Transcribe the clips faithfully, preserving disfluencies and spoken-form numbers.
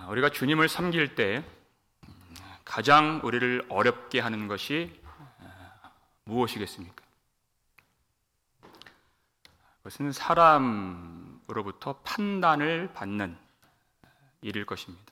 우리가 주님을 섬길 때 가장 우리를 어렵게 하는 것이 무엇이겠습니까? 그것은 사람으로부터 판단을 받는 일일 것입니다.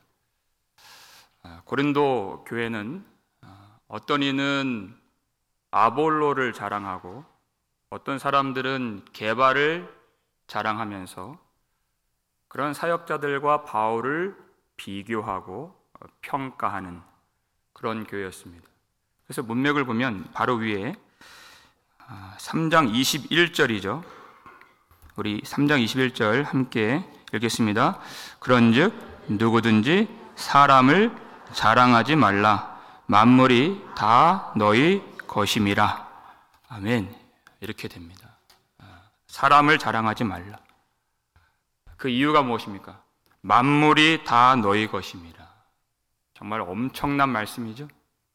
고린도 교회는 어떤 이는 아볼로를 자랑하고 어떤 사람들은 게바를 자랑하면서 그런 사역자들과 바울을 비교하고 평가하는 그런 교회였습니다. 그래서 문맥을 보면 바로 위에 삼 장 이십일 절이죠. 우리 삼 장 이십일 절 함께 읽겠습니다. 그런즉 누구든지 사람을 자랑하지 말라. 만물이 다 너희 것임이라. 아멘. 이렇게 됩니다. 사람을 자랑하지 말라. 그 이유가 무엇입니까? 만물이 다 너희 것임이라. 정말 엄청난 말씀이죠.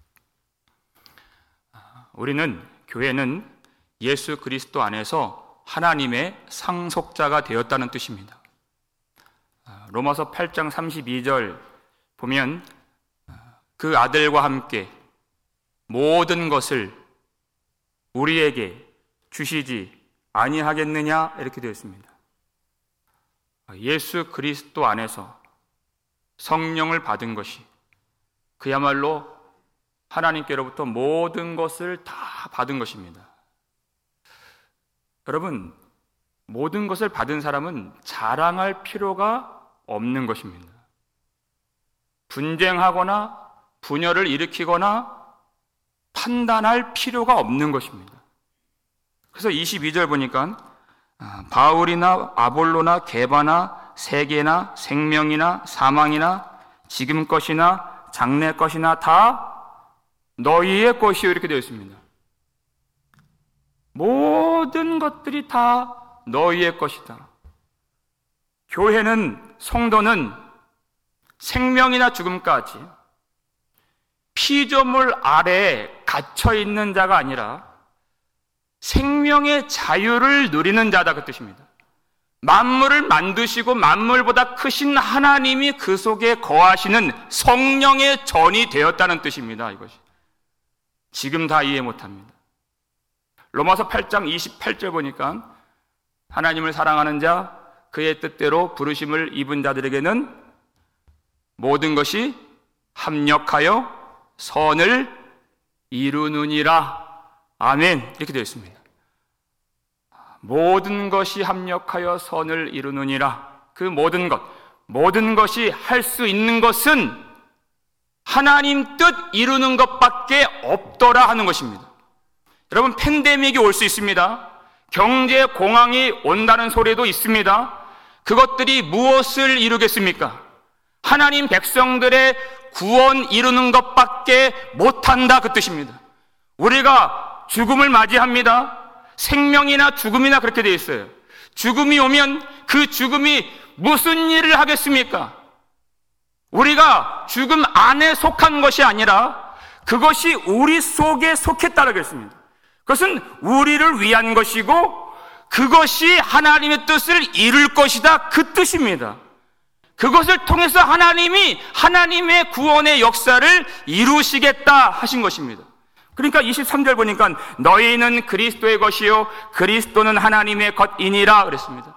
우리는, 교회는 예수 그리스도 안에서 하나님의 상속자가 되었다는 뜻입니다. 로마서 팔 장 삼십이 절 보면 그 아들과 함께 모든 것을 우리에게 주시지 아니하겠느냐 이렇게 되어 있습니다. 예수 그리스도 안에서 성령을 받은 것이 그야말로 하나님께로부터 모든 것을 다 받은 것입니다. 여러분, 모든 것을 받은 사람은 자랑할 필요가 없는 것입니다. 분쟁하거나 분열을 일으키거나 판단할 필요가 없는 것입니다. 그래서 이십이 절 보니까 바울이나 아볼로나 게바나 세계나 생명이나 사망이나 지금 것이나 장래 것이나 다 너희의 것이요 이렇게 되어 있습니다. 모든 것들이 다 너희의 것이다. 교회는, 성도는 생명이나 죽음까지 피조물 아래에 갇혀 있는 자가 아니라 생명의 자유를 누리는 자다 그 뜻입니다. 만물을 만드시고 만물보다 크신 하나님이 그 속에 거하시는 성령의 전이 되었다는 뜻입니다. 이것이 지금 다 이해 못합니다. 로마서 팔 장 이십팔 절 보니까 하나님을 사랑하는 자, 그의 뜻대로 부르심을 입은 자들에게는 모든 것이 합력하여 선을 이루느니라. 아멘. 이렇게 되어 있습니다. 모든 것이 합력하여 선을 이루느니라. 그 모든 것, 모든 것이 할 수 있는 것은 하나님 뜻 이루는 것밖에 없더라 하는 것입니다. 여러분, 팬데믹이 올 수 있습니다. 경제 공황이 온다는 소리도 있습니다. 그것들이 무엇을 이루겠습니까? 하나님 백성들의 구원 이루는 것밖에 못한다 그 뜻입니다. 우리가 죽음을 맞이합니다. 생명이나 죽음이나 그렇게 되어 있어요. 죽음이 오면 그 죽음이 무슨 일을 하겠습니까? 우리가 죽음 안에 속한 것이 아니라 그것이 우리 속에 속했다라고 했습니다. 그것은 우리를 위한 것이고 그것이 하나님의 뜻을 이룰 것이다 그 뜻입니다. 그것을 통해서 하나님이 하나님의 구원의 역사를 이루시겠다 하신 것입니다. 그러니까 이십삼 절 보니까 너희는 그리스도의 것이요 그리스도는 하나님의 것이니라 그랬습니다.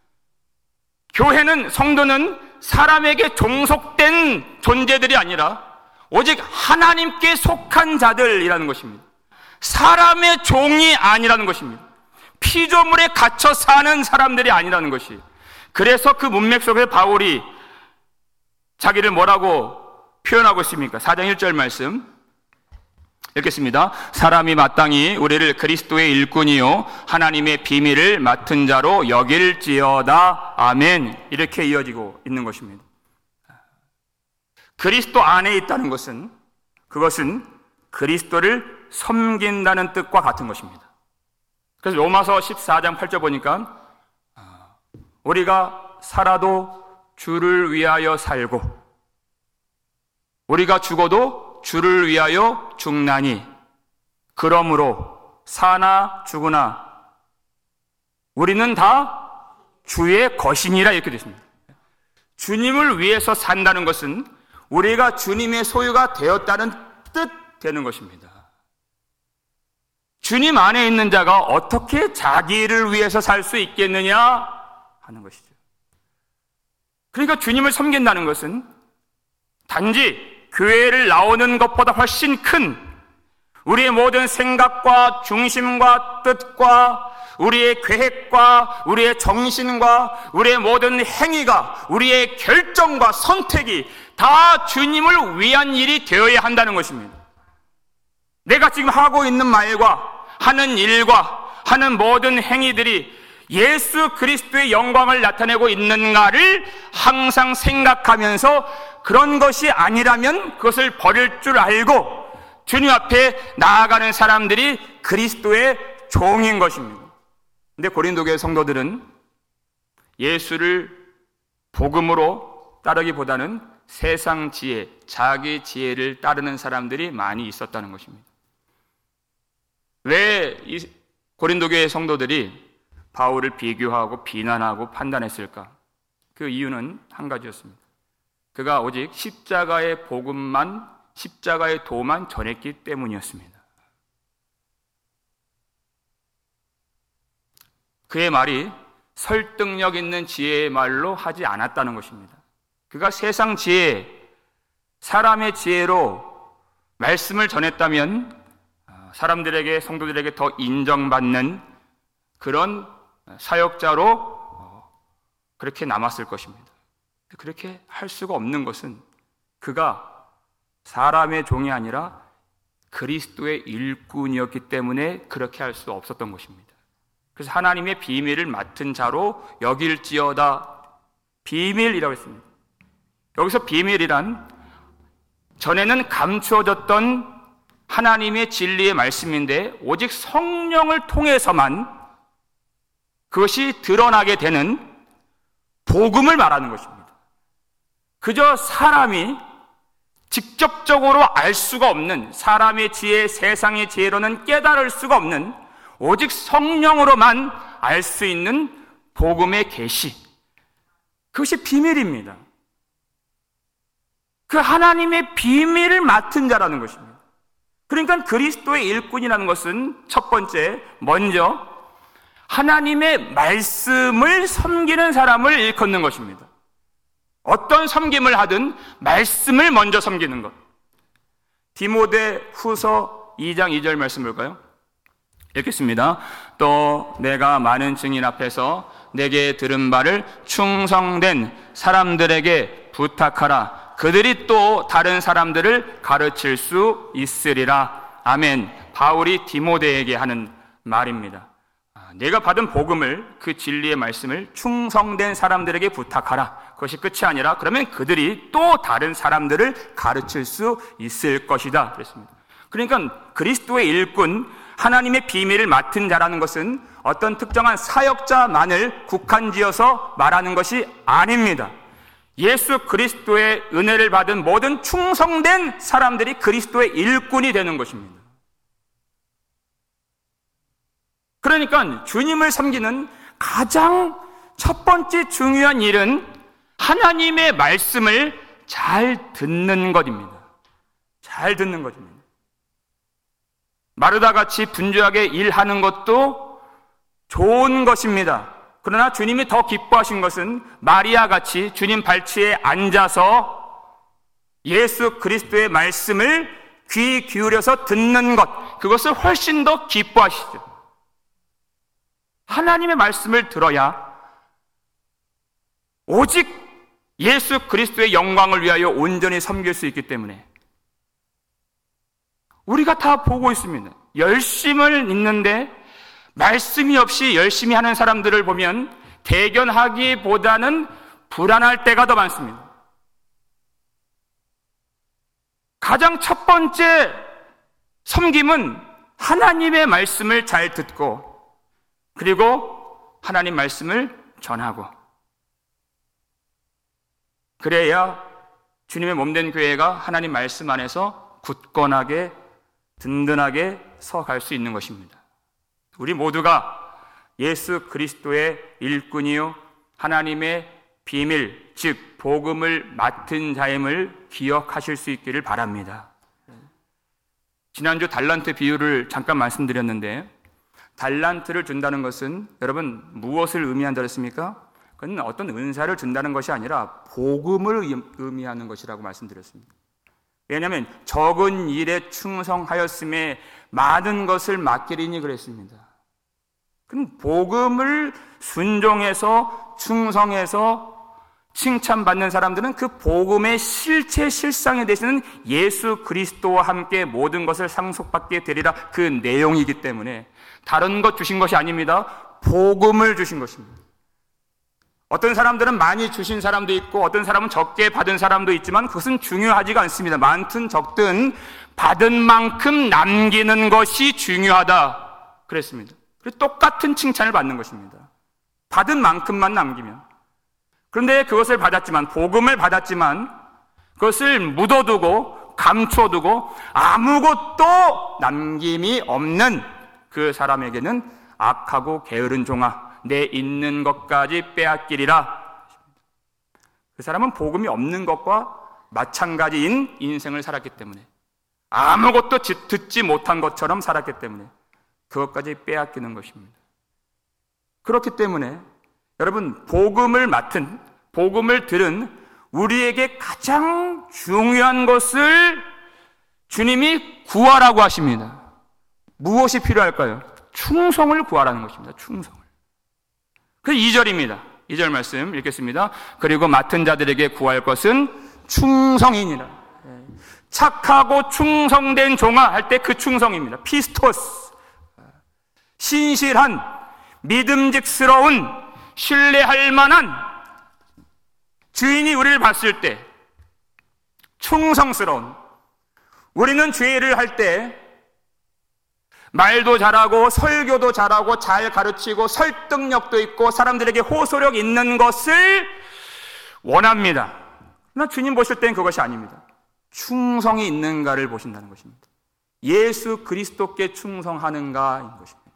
교회는, 성도는 사람에게 종속된 존재들이 아니라 오직 하나님께 속한 자들이라는 것입니다. 사람의 종이 아니라는 것입니다. 피조물에 갇혀 사는 사람들이 아니라는 것이. 그래서 그 문맥 속에 바울이 자기를 뭐라고 표현하고 있습니까? 사 장 일 절 말씀 읽겠습니다. 사람이 마땅히 우리를 그리스도의 일꾼이요 하나님의 비밀을 맡은 자로 여길지어다. 아멘. 이렇게 이어지고 있는 것입니다. 그리스도 안에 있다는 것은, 그것은 그리스도를 섬긴다는 뜻과 같은 것입니다. 그래서 로마서 십사 장 팔 절 보니까 우리가 살아도 주를 위하여 살고 우리가 죽어도 주를 위하여 죽나니 그러므로 사나 죽으나 우리는 다 주의 것이니라 이렇게 됐습니다. 주님을 위해서 산다는 것은 우리가 주님의 소유가 되었다는 뜻 되는 것입니다. 주님 안에 있는 자가 어떻게 자기를 위해서 살 수 있겠느냐 하는 것이죠. 그러니까 주님을 섬긴다는 것은 단지 교회를 나오는 것보다 훨씬 큰 우리의 모든 생각과 중심과 뜻과 우리의 계획과 우리의 정신과 우리의 모든 행위가 우리의 결정과 선택이 다 주님을 위한 일이 되어야 한다는 것입니다. 내가 지금 하고 있는 말과 하는 일과 하는 모든 행위들이 예수 그리스도의 영광을 나타내고 있는가를 항상 생각하면서 그런 것이 아니라면 그것을 버릴 줄 알고 주님 앞에 나아가는 사람들이 그리스도의 종인 것입니다. 근데 고린도 교회 성도들은 예수를 복음으로 따르기보다는 세상 지혜, 자기 지혜를 따르는 사람들이 많이 있었다는 것입니다. 왜 이 고린도 교회 성도들이 바울을 비교하고 비난하고 판단했을까? 그 이유는 한 가지였습니다. 그가 오직 십자가의 복음만, 십자가의 도만 전했기 때문이었습니다. 그의 말이 설득력 있는 지혜의 말로 하지 않았다는 것입니다. 그가 세상 지혜, 사람의 지혜로 말씀을 전했다면 사람들에게, 성도들에게 더 인정받는 그런 사역자로 그렇게 남았을 것입니다. 그렇게 할 수가 없는 것은 그가 사람의 종이 아니라 그리스도의 일꾼이었기 때문에 그렇게 할 수 없었던 것입니다. 그래서 하나님의 비밀을 맡은 자로 여길지어다. 비밀이라고 했습니다. 여기서 비밀이란 전에는 감추어졌던 하나님의 진리의 말씀인데 오직 성령을 통해서만 그것이 드러나게 되는 복음을 말하는 것입니다. 그저 사람이 직접적으로 알 수가 없는, 사람의 지혜, 세상의 지혜로는 깨달을 수가 없는 오직 성령으로만 알 수 있는 복음의 계시, 그것이 비밀입니다. 그 하나님의 비밀을 맡은 자라는 것입니다. 그러니까 그리스도의 일꾼이라는 것은 첫 번째, 먼저 하나님의 말씀을 섬기는 사람을 일컫는 것입니다. 어떤 섬김을 하든 말씀을 먼저 섬기는 것. 디모데 후서 이 장 이 절 말씀 볼까요? 읽겠습니다. 또 내가 많은 증인 앞에서 내게 들은 바를 충성된 사람들에게 부탁하라. 그들이 또 다른 사람들을 가르칠 수 있으리라. 아멘. 바울이 디모데에게 하는 말입니다. 내가 받은 복음을, 그 진리의 말씀을 충성된 사람들에게 부탁하라. 그것이 끝이 아니라 그러면 그들이 또 다른 사람들을 가르칠 수 있을 것이다. 그랬습니다. 그러니까 그리스도의 일꾼, 하나님의 비밀을 맡은 자라는 것은 어떤 특정한 사역자만을 국한지어서 말하는 것이 아닙니다. 예수 그리스도의 은혜를 받은 모든 충성된 사람들이 그리스도의 일꾼이 되는 것입니다. 그러니까 주님을 섬기는 가장 첫 번째 중요한 일은 하나님의 말씀을 잘 듣는 것입니다. 잘 듣는 것입니다. 마르다같이 분주하게 일하는 것도 좋은 것입니다. 그러나 주님이 더 기뻐하신 것은 마리아같이 주님 발치에 앉아서 예수 그리스도의 말씀을 귀 기울여서 듣는 것, 그것을 훨씬 더 기뻐하시죠. 하나님의 말씀을 들어야 오직 예수 그리스도의 영광을 위하여 온전히 섬길 수 있기 때문에 우리가 다 보고 있습니다. 열심을 있는데 말씀이 없이 열심히 하는 사람들을 보면 대견하기보다는 불안할 때가 더 많습니다. 가장 첫 번째 섬김은 하나님의 말씀을 잘 듣고 그리고 하나님 말씀을 전하고, 그래야 주님의 몸된 교회가 하나님 말씀 안에서 굳건하게 든든하게 서갈 수 있는 것입니다. 우리 모두가 예수 그리스도의 일꾼이요 하나님의 비밀, 즉 복음을 맡은 자임을 기억하실 수 있기를 바랍니다. 지난주 달란트 비유를 잠깐 말씀드렸는데, 달란트를 준다는 것은 여러분 무엇을 의미한다 그랬습니까? 그건 어떤 은사를 준다는 것이 아니라 복음을 의미하는 것이라고 말씀드렸습니다. 왜냐하면 적은 일에 충성하였음에 많은 것을 맡기리니 그랬습니다. 그럼 복음을 순종해서 충성해서 칭찬받는 사람들은 그 복음의 실체 실상에 대해서는 예수 그리스도와 함께 모든 것을 상속받게 되리라, 그 내용이기 때문에 다른 것 주신 것이 아닙니다. 복음을 주신 것입니다. 어떤 사람들은 많이 주신 사람도 있고 어떤 사람은 적게 받은 사람도 있지만 그것은 중요하지가 않습니다. 많든 적든 받은 만큼 남기는 것이 중요하다 그랬습니다. 그래서 똑같은 칭찬을 받는 것입니다. 받은 만큼만 남기면. 그런데 그것을 받았지만, 복음을 받았지만 그것을 묻어두고 감춰두고 아무것도 남김이 없는 그 사람에게는 악하고 게으른 종아, 내 있는 것까지 빼앗기리라. 그 사람은 복음이 없는 것과 마찬가지인 인생을 살았기 때문에, 아무것도 듣지 못한 것처럼 살았기 때문에 그것까지 빼앗기는 것입니다. 그렇기 때문에 여러분, 복음을 맡은, 복음을 들은 우리에게 가장 중요한 것을 주님이 구하라고 하십니다. 무엇이 필요할까요? 충성을 구하라는 것입니다. 충성을. 그 이 절입니다. 이 절 말씀 읽겠습니다. 그리고 맡은 자들에게 구할 것은 충성이니라. 착하고 충성된 종아 할 때 그 충성입니다. 피스토스. 신실한, 믿음직스러운, 신뢰할 만한 주인이 우리를 봤을 때 충성스러운, 우리는 죄를 할 때 말도 잘하고 설교도 잘하고 잘 가르치고 설득력도 있고 사람들에게 호소력 있는 것을 원합니다. 그러나 주님 보실 때는 그것이 아닙니다. 충성이 있는가를 보신다는 것입니다. 예수 그리스도께 충성하는가인 것입니다.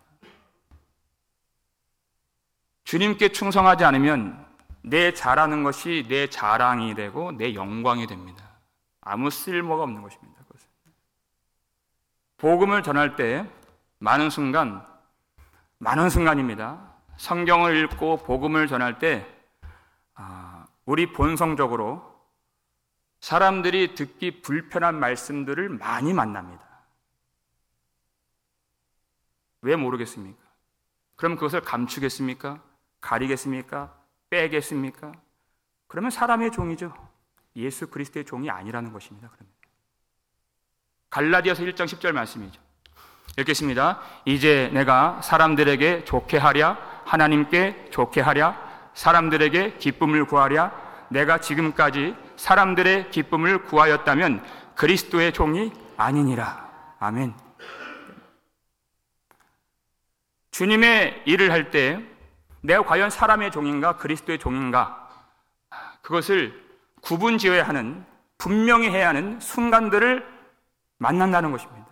주님께 충성하지 않으면 내 잘하는 것이 내 자랑이 되고 내 영광이 됩니다. 아무 쓸모가 없는 것입니다. 그것은. 복음을 전할 때 많은 순간, 많은 순간입니다. 성경을 읽고 복음을 전할 때 우리 본성적으로 사람들이 듣기 불편한 말씀들을 많이 만납니다. 왜 모르겠습니까? 그럼 그것을 감추겠습니까? 가리겠습니까? 빼겠습니까? 그러면 사람의 종이죠. 예수 그리스도의 종이 아니라는 것입니다. 그러면. 갈라디아서 일 장 십 절 말씀이죠. 읽겠습니다. 이제 내가 사람들에게 좋게 하랴, 하나님께 좋게 하랴, 사람들에게 기쁨을 구하랴. 내가 지금까지 사람들의 기쁨을 구하였다면 그리스도의 종이 아니니라. 아멘. 주님의 일을 할 때 내가 과연 사람의 종인가 그리스도의 종인가, 그것을 구분지어야 하는, 분명히 해야 하는 순간들을 만난다는 것입니다.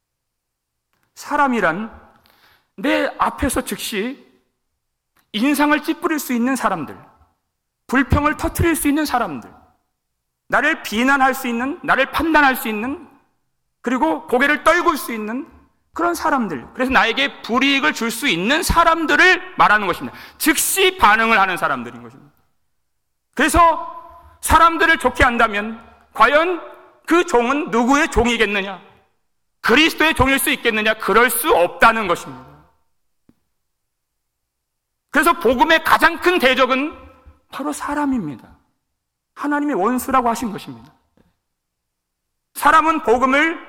사람이란 내 앞에서 즉시 인상을 찌푸릴 수 있는 사람들, 불평을 터뜨릴 수 있는 사람들, 나를 비난할 수 있는, 나를 판단할 수 있는, 그리고 고개를 떨굴 수 있는 그런 사람들, 그래서 나에게 불이익을 줄 수 있는 사람들을 말하는 것입니다. 즉시 반응을 하는 사람들인 것입니다. 그래서 사람들을 좋게 한다면 과연 그 종은 누구의 종이겠느냐? 그리스도의 종일 수 있겠느냐? 그럴 수 없다는 것입니다. 그래서 복음의 가장 큰 대적은 바로 사람입니다. 하나님의 원수라고 하신 것입니다. 사람은 복음을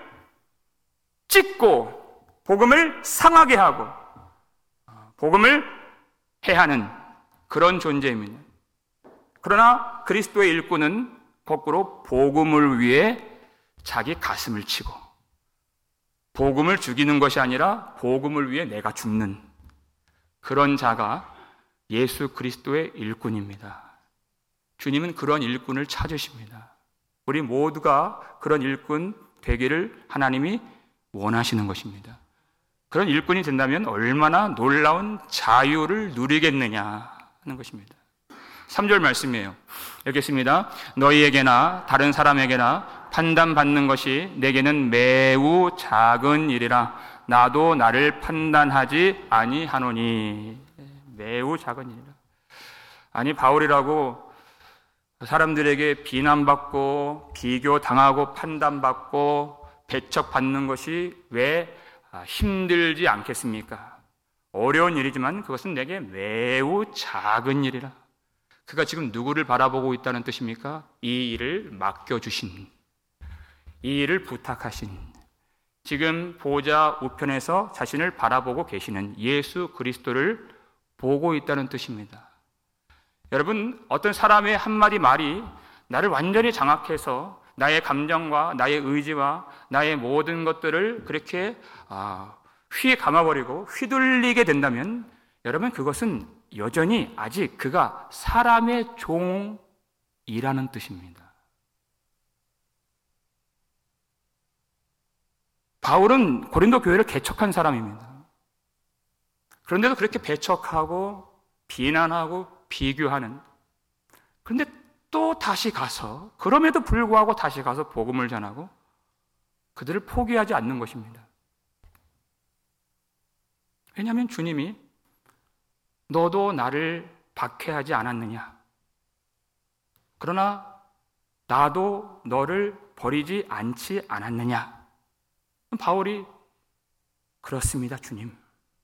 찢고 복음을 상하게 하고 복음을 해하는 그런 존재입니다. 그러나 그리스도의 일꾼은 거꾸로 복음을 위해 자기 가슴을 치고 복음을 죽이는 것이 아니라 복음을 위해 내가 죽는 그런 자가 예수 그리스도의 일꾼입니다. 주님은 그런 일꾼을 찾으십니다. 우리 모두가 그런 일꾼 되기를 하나님이 원하시는 것입니다. 그런 일꾼이 된다면 얼마나 놀라운 자유를 누리겠느냐 하는 것입니다. 삼 절 말씀이에요. 읽겠습니다. 너희에게나 다른 사람에게나 판단받는 것이 내게는 매우 작은 일이라 나도 나를 판단하지 아니하노니. 매우 작은 일이라. 아니, 바울이라고 사람들에게 비난받고 비교당하고 판단받고 배척받는 것이 왜 힘들지 않겠습니까? 어려운 일이지만 그것은 내게 매우 작은 일이라. 그가 지금 누구를 바라보고 있다는 뜻입니까? 이 일을 맡겨주신, 이 일을 부탁하신, 지금 보좌 우편에서 자신을 바라보고 계시는 예수 그리스도를 보고 있다는 뜻입니다. 여러분, 어떤 사람의 한마디 말이 나를 완전히 장악해서 나의 감정과 나의 의지와 나의 모든 것들을 그렇게 휘 감아버리고 휘둘리게 된다면 여러분, 그것은 여전히 아직 그가 사람의 종이라는 뜻입니다. 바울은 고린도 교회를 개척한 사람입니다. 그런데도 그렇게 배척하고 비난하고 비교하는, 그런데 또 다시 가서, 그럼에도 불구하고 다시 가서 복음을 전하고 그들을 포기하지 않는 것입니다. 왜냐하면 주님이 너도 나를 박해하지 않았느냐, 그러나 나도 너를 버리지 않지 않았느냐. 바울이 그렇습니다 주님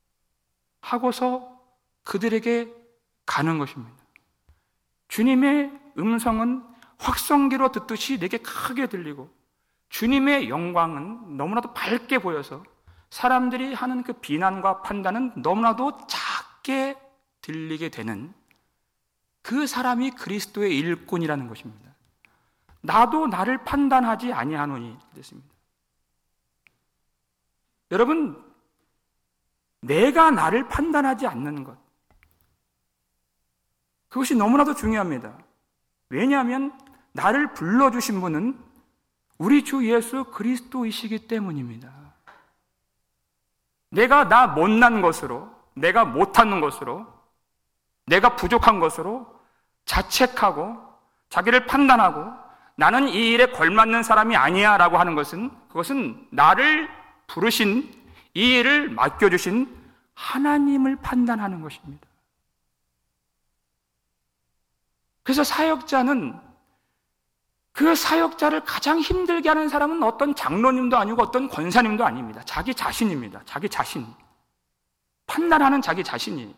하고서 그들에게 가는 것입니다. 주님의 음성은 확성기로 듣듯이 내게 크게 들리고 주님의 영광은 너무나도 밝게 보여서 사람들이 하는 그 비난과 판단은 너무나도 작게 들리게 되는 그 사람이 그리스도의 일꾼이라는 것입니다. 나도 나를 판단하지 아니하노니 됐습니다. 여러분, 내가 나를 판단하지 않는 것, 그것이 너무나도 중요합니다. 왜냐하면 나를 불러주신 분은 우리 주 예수 그리스도이시기 때문입니다. 내가 나 못난 것으로, 내가 못하는 것으로, 내가 부족한 것으로 자책하고 자기를 판단하고 나는 이 일에 걸맞는 사람이 아니야 라고 하는 것은, 그것은 나를 부르신, 이 일을 맡겨주신 하나님을 판단하는 것입니다. 그래서 사역자는, 그 사역자를 가장 힘들게 하는 사람은 어떤 장로님도 아니고 어떤 권사님도 아닙니다. 자기 자신입니다. 자기 자신. 판단하는 자기 자신이.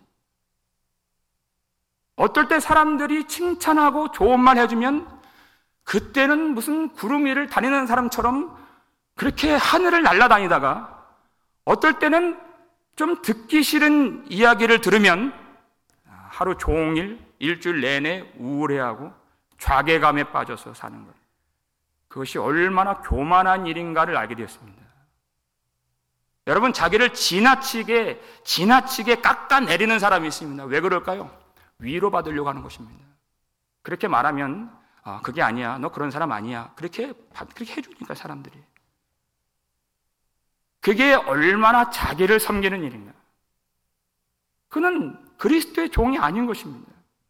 어떨 때 사람들이 칭찬하고 좋은 말 해주면 그때는 무슨 구름 위를 다니는 사람처럼 그렇게 하늘을 날아다니다가, 어떨 때는 좀 듣기 싫은 이야기를 들으면 하루 종일, 일주일 내내 우울해하고 좌계감에 빠져서 사는 것. 그것이 얼마나 교만한 일인가를 알게 되었습니다. 여러분, 자기를 지나치게 지나치게 깎아내리는 사람이 있습니다. 왜 그럴까요? 위로받으려고 하는 것입니다. 그렇게 말하면 아, 그게 아니야, 너 그런 사람 아니야, 그렇게 그렇게 해주니까 사람들이. 그게 얼마나 자기를 섬기는 일인가. 그는 그리스도의 종이 아닌 것입니다.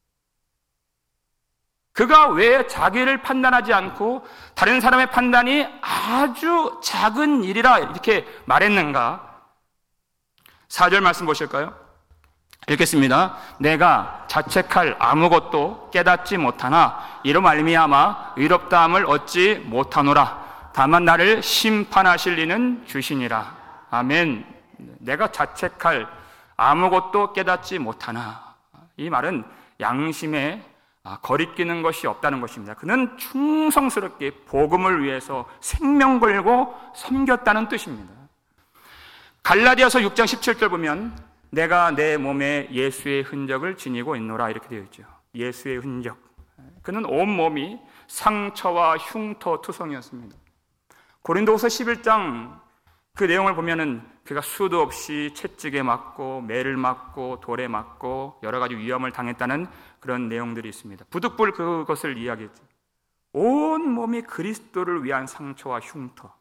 그가 왜 자기를 판단하지 않고 다른 사람의 판단이 아주 작은 일이라 이렇게 말했는가? 사 절 말씀 보실까요? 읽겠습니다. 내가 자책할 아무것도 깨닫지 못하나 이로 말미암아 의롭다함을 얻지 못하노라. 다만 나를 심판하실 이는 주시니라. 아멘. 내가 자책할 아무것도 깨닫지 못하나, 이 말은 양심에 거리끼는 것이 없다는 것입니다. 그는 충성스럽게 복음을 위해서 생명 걸고 섬겼다는 뜻입니다. 갈라디아서 육 장 십칠 절 보면 내가 내 몸에 예수의 흔적을 지니고 있노라 이렇게 되어 있죠. 예수의 흔적. 그는 온몸이 상처와 흉터 투성이었습니다. 고린도후서 십일 장 그 내용을 보면은 그가 수도 없이 채찍에 맞고 매를 맞고 돌에 맞고 여러 가지 위험을 당했다는 그런 내용들이 있습니다. 부득불 그것을 이야기했죠. 온 몸이 그리스도를 위한 상처와 흉터,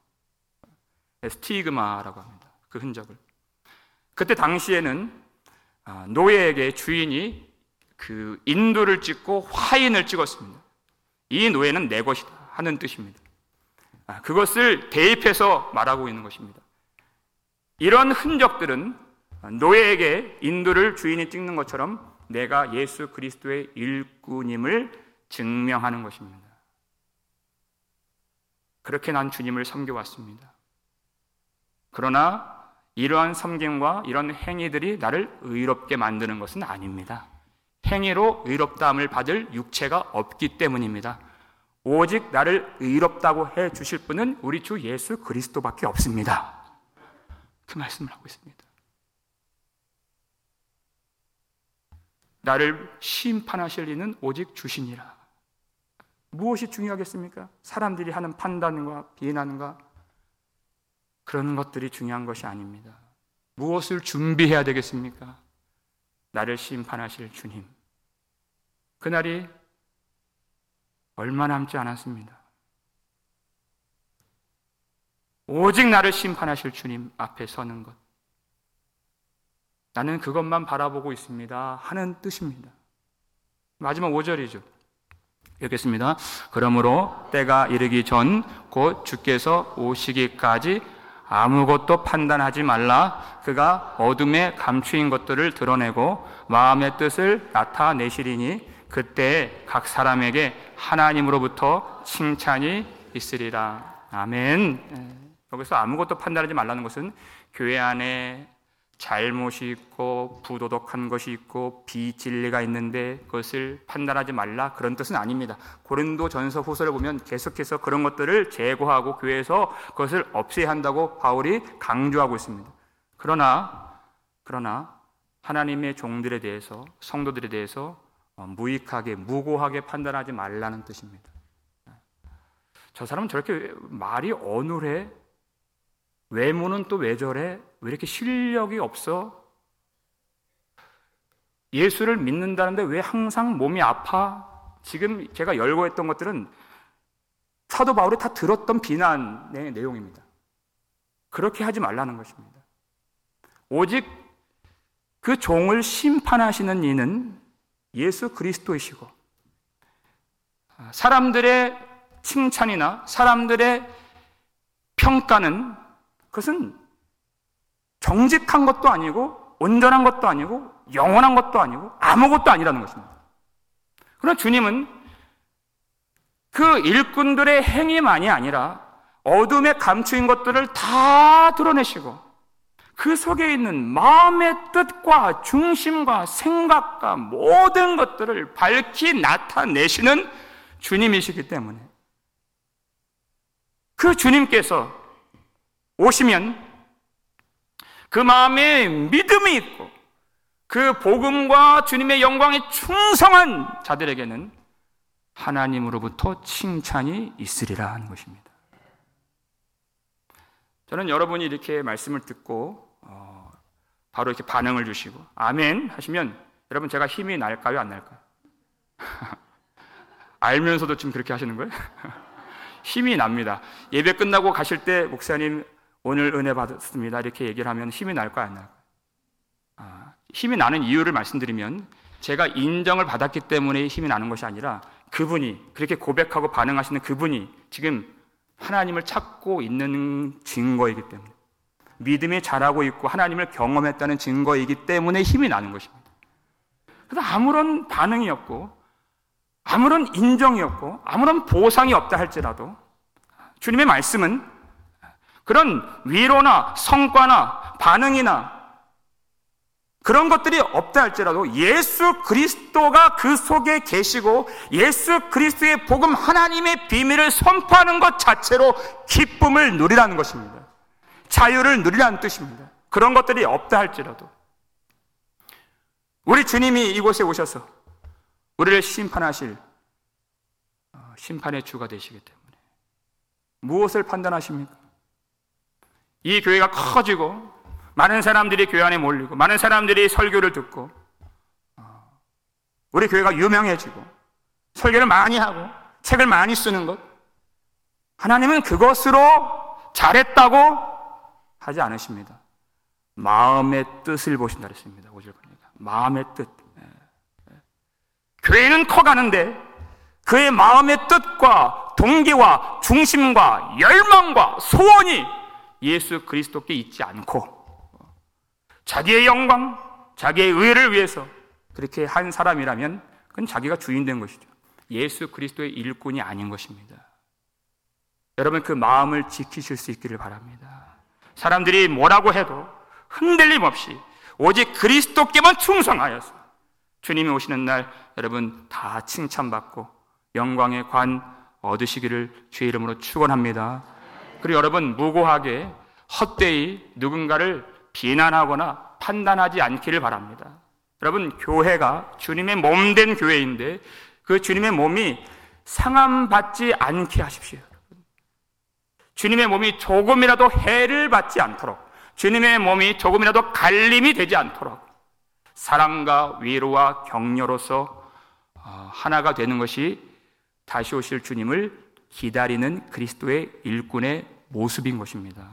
스티그마라고 합니다. 그 흔적을. 그때 당시에는 노예에게 주인이 그 인도를 찍고 화인을 찍었습니다. 이 노예는 내 것이다 하는 뜻입니다. 그것을 대입해서 말하고 있는 것입니다. 이런 흔적들은 노예에게 인도를 주인이 찍는 것처럼 내가 예수 그리스도의 일꾼임을 증명하는 것입니다. 그렇게 난 주님을 섬겨왔습니다. 그러나 이러한 섬김과 이런 행위들이 나를 의롭게 만드는 것은 아닙니다. 행위로 의롭다함을 받을 육체가 없기 때문입니다. 오직 나를 의롭다고 해 주실 분은 우리 주 예수 그리스도밖에 없습니다. 그 말씀을 하고 있습니다. 나를 심판하실 이는 오직 주시니라. 무엇이 중요하겠습니까? 사람들이 하는 판단과 비난과 그런 것들이 중요한 것이 아닙니다. 무엇을 준비해야 되겠습니까? 나를 심판하실 주님. 그날이 얼마 남지 않았습니다. 오직 나를 심판하실 주님 앞에 서는 것. 나는 그것만 바라보고 있습니다 하는 뜻입니다. 마지막 오 절이죠. 읽겠습니다. 그러므로 때가 이르기 전 곧 주께서 오시기까지 아무것도 판단하지 말라. 그가 어둠에 감추인 것들을 드러내고 마음의 뜻을 나타내시리니 그때 각 사람에게 하나님으로부터 칭찬이 있으리라. 아멘. 여기서 아무것도 판단하지 말라는 것은 교회 안에 잘못이 있고 부도덕한 것이 있고 비진리가 있는데 그것을 판단하지 말라, 그런 뜻은 아닙니다. 고린도전서 후서를 보면 계속해서 그런 것들을 제거하고 교회에서 그것을 없애야 한다고 바울이 강조하고 있습니다. 그러나 그러나 하나님의 종들에 대해서, 성도들에 대해서 무익하게 무고하게 판단하지 말라는 뜻입니다. 저 사람은 저렇게 말이 어눌해, 외모는 또 왜 저래? 왜 이렇게 실력이 없어? 예수를 믿는다는데 왜 항상 몸이 아파? 지금 제가 열거했던 것들은 사도 바울이 다 들었던 비난의 내용입니다. 그렇게 하지 말라는 것입니다. 오직 그 종을 심판하시는 이는 예수 그리스도이시고, 사람들의 칭찬이나 사람들의 평가는 그것은 정직한 것도 아니고 온전한 것도 아니고 영원한 것도 아니고 아무것도 아니라는 것입니다. 그러나 주님은 그 일꾼들의 행위만이 아니라 어둠에 감추인 것들을 다 드러내시고 그 속에 있는 마음의 뜻과 중심과 생각과 모든 것들을 밝히 나타내시는 주님이시기 때문에 그 주님께서 오시면 그 마음에 믿음이 있고 그 복음과 주님의 영광에 충성한 자들에게는 하나님으로부터 칭찬이 있으리라 하는 것입니다. 저는 여러분이 이렇게 말씀을 듣고 어, 바로 이렇게 반응을 주시고 아멘 하시면 여러분 제가 힘이 날까요, 안 날까요? 알면서도 지금 그렇게 하시는 거예요? 힘이 납니다. 예배 끝나고 가실 때 목사님 오늘 은혜 받았습니다 이렇게 얘기를 하면 힘이 날까요, 안 날까요? 아, 힘이 나는 이유를 말씀드리면 제가 인정을 받았기 때문에 힘이 나는 것이 아니라 그분이 그렇게 고백하고 반응하시는 그분이 지금 하나님을 찾고 있는 증거이기 때문에, 믿음이 자라고 있고 하나님을 경험했다는 증거이기 때문에 힘이 나는 것입니다. 그래서 아무런 반응이 없고 아무런 인정이 없고 아무런 보상이 없다 할지라도 주님의 말씀은 그런 위로나 성과나 반응이나 그런 것들이 없다 할지라도 예수 그리스도가 그 속에 계시고 예수 그리스도의 복음, 하나님의 비밀을 선포하는 것 자체로 기쁨을 누리라는 것입니다. 자유를 누리라는 뜻입니다. 그런 것들이 없다 할지라도 우리 주님이 이곳에 오셔서 우리를 심판하실 심판의 주가 되시기 때문에 무엇을 판단하십니까? 이 교회가 커지고 많은 사람들이 교회 안에 몰리고 많은 사람들이 설교를 듣고 우리 교회가 유명해지고 설교를 많이 하고 책을 많이 쓰는 것, 하나님은 그것으로 잘했다고 하지 않으십니다. 마음의 뜻을 보신다 그랬습니다. 오 절 보니까 마음의 뜻. 교회는 커가는데 그의 마음의 뜻과 동기와 중심과 열망과 소원이 예수 그리스도께 있지 않고 자기의 영광, 자기의 의를 위해서 그렇게 한 사람이라면 그건 자기가 주인 된 것이죠. 예수 그리스도의 일꾼이 아닌 것입니다. 여러분, 그 마음을 지키실 수 있기를 바랍니다. 사람들이 뭐라고 해도 흔들림 없이 오직 그리스도께만 충성하여서 주님이 오시는 날 여러분 다 칭찬받고 영광의 관 얻으시기를 주의 이름으로 축원합니다. 그리고 여러분, 무고하게 헛되이 누군가를 비난하거나 판단하지 않기를 바랍니다. 여러분, 교회가 주님의 몸된 교회인데 그 주님의 몸이 상함받지 않게 하십시오. 주님의 몸이 조금이라도 해를 받지 않도록, 주님의 몸이 조금이라도 갈림이 되지 않도록 사랑과 위로와 격려로서 하나가 되는 것이 다시 오실 주님을 기다리는 그리스도의 일꾼의 모습인 것입니다.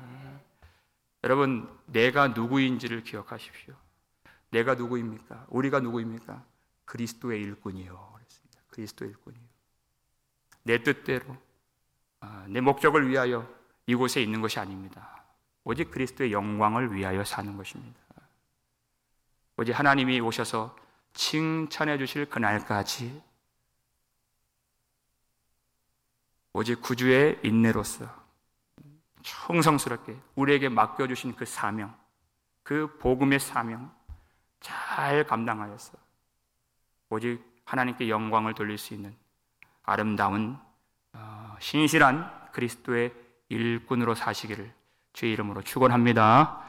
여러분, 내가 누구인지를 기억하십시오. 내가 누구입니까? 우리가 누구입니까? 그리스도의 일꾼이요. 그랬습니다. 그리스도의 일꾼이요. 내 뜻대로, 내 목적을 위하여 이곳에 있는 것이 아닙니다. 오직 그리스도의 영광을 위하여 사는 것입니다. 오직 하나님이 오셔서 칭찬해 주실 그날까지 오직 구주의 인내로서 충성스럽게 우리에게 맡겨주신 그 사명, 그 복음의 사명 잘 감당하여서 오직 하나님께 영광을 돌릴 수 있는 아름다운 신실한 그리스도의 일꾼으로 사시기를 주의 이름으로 축원합니다.